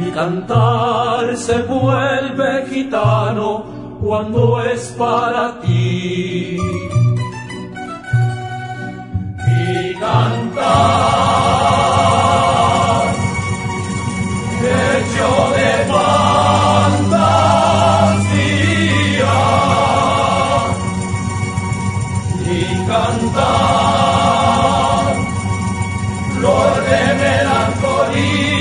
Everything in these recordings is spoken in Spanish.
Cantar se vuelve gitano cuando es para ti. Y cantar hecho de fantasía. Y cantar flor de melancolía.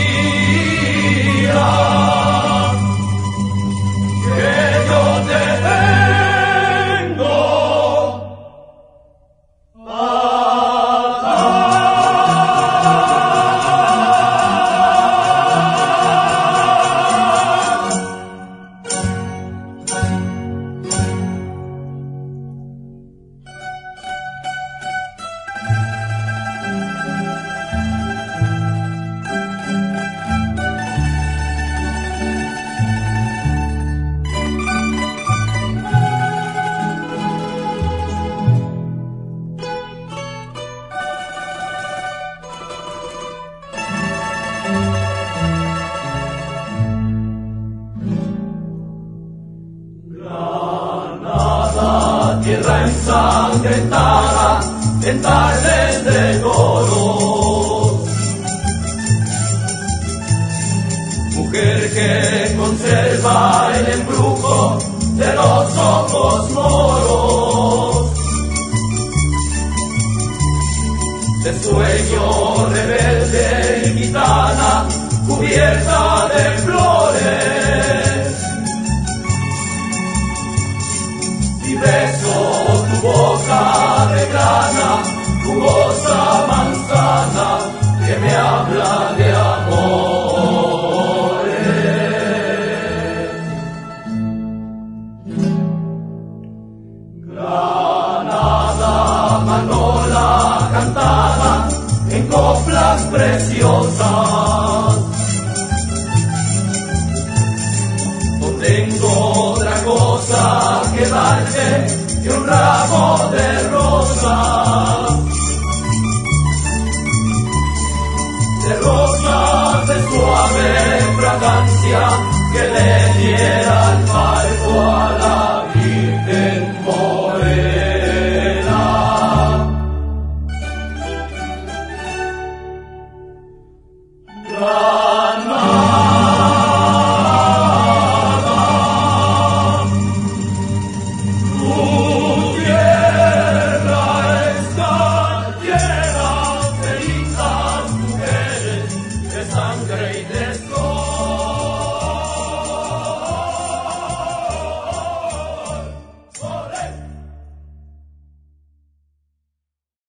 Tierra ensangrentada en tardes de toros, mujer que conserva el embrujo de los ojos moros, de sueño rebelde y gitana cubierta de flores. Y beso tu boca de grana, jugosa manzana, que me habla de amores. Granada, manola cantada en coplas preciosas, no tengo otra cosa que darte que un ramo de rosas de suave fragancia que le diera el palco a la